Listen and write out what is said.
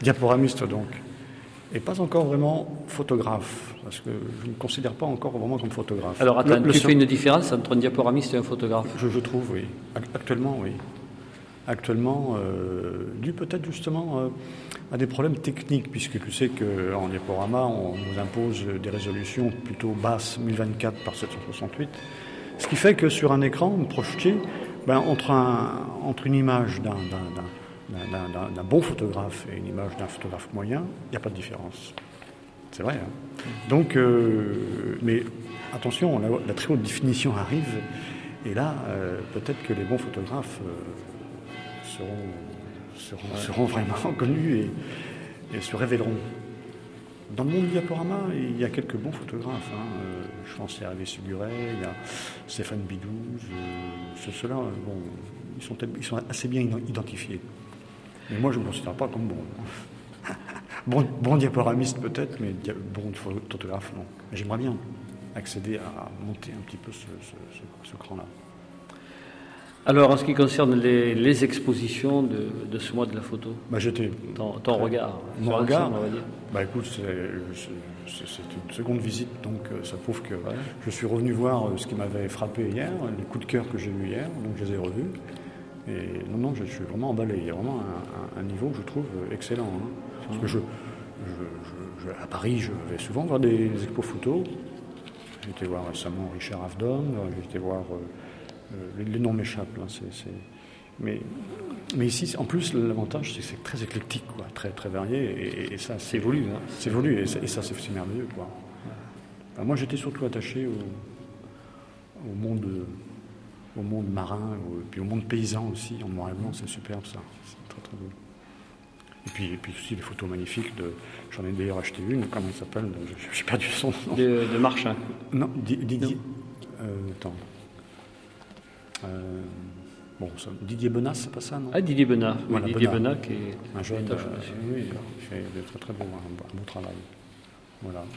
Diaporamiste donc, et pas encore vraiment photographe, parce que je ne me considère pas encore vraiment comme photographe. Alors attends, tu fais une différence entre un diaporamiste et un photographe? Je trouve, oui. Actuellement, oui. Actuellement, dû peut-être justement à des problèmes techniques, puisque tu sais qu'en diaporama, on nous impose des résolutions plutôt basses, 1024 par 768, ce qui fait que sur un écran projeté, entre une image d'un bon photographe et une image d'un photographe moyen, il n'y a pas de différence. C'est vrai. Hein. Donc, mais attention, la très haute définition arrive, et là, peut-être que les bons photographes seront vraiment connus et se révéleront. Dans le monde du diaporama, il y a quelques bons photographes. Hein. Je pense à Hervé Seguret, il y a Stéphane Bidouze. Ceux-là, ils sont assez bien identifiés. Mais moi, je ne me considère pas comme bon. Bon diaporamiste peut-être, mais bon photographe, non. J'aimerais bien accéder à monter un petit peu ce cran-là. Alors, en ce qui concerne les expositions de ce mois de la photo, ton regard, mon regard, on va dire. Écoute, c'est une seconde visite, donc ça prouve que je suis revenu voir ce qui m'avait frappé hier, les coups de cœur que j'ai eus hier, donc je les ai revus. Et non, je suis vraiment emballé. Il y a vraiment un niveau que je trouve excellent. Hein. Parce que à Paris, je vais souvent voir des expos photos. J'ai été voir récemment Richard Avedon, j'ai été voir... les noms m'échappent. Là, mais ici, en plus, l'avantage, c'est que c'est très éclectique, quoi, très, très varié. Et ça, c'est voulu. Hein. C'est voulu, et ça, c'est merveilleux. Quoi. Enfin, moi, j'étais surtout attaché au monde marin, puis au monde paysan aussi, en noir et blanc, c'est superbe ça, c'est très très beau. Et puis aussi les photos magnifiques, j'en ai d'ailleurs acheté une, comment il s'appelle, j'ai perdu son nom. De Marchand. Non, Didier... attends. Didier Benat, c'est pas ça, non? Ah, Didier Benat, oui, voilà, Didier Benat qui est un jeune, oui, il fait de très très beau, un beau travail. Voilà,